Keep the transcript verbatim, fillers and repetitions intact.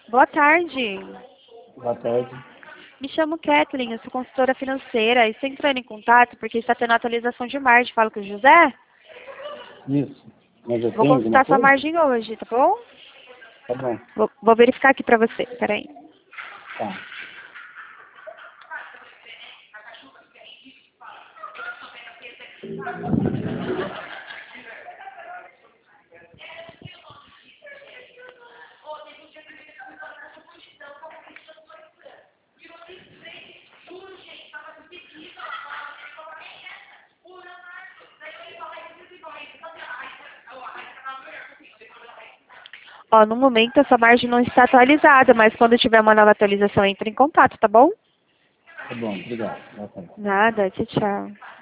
Boa tarde. Boa tarde. Me chamo Kathleen, eu sou consultora financeira e estou entrando em contato porque está tendo atualização de margem. Falo com o José? Isso. Mas eu Vou tenho consultar alguma sua coisa? margem hoje, tá bom? Tá bom. Vou, vou verificar aqui pra você, peraí. Tá. Ó, no momento essa margem não está atualizada, mas quando tiver uma nova atualização, entre em contato, tá bom? Tá bom, obrigado. Boa tarde. Nada, tchau, tchau.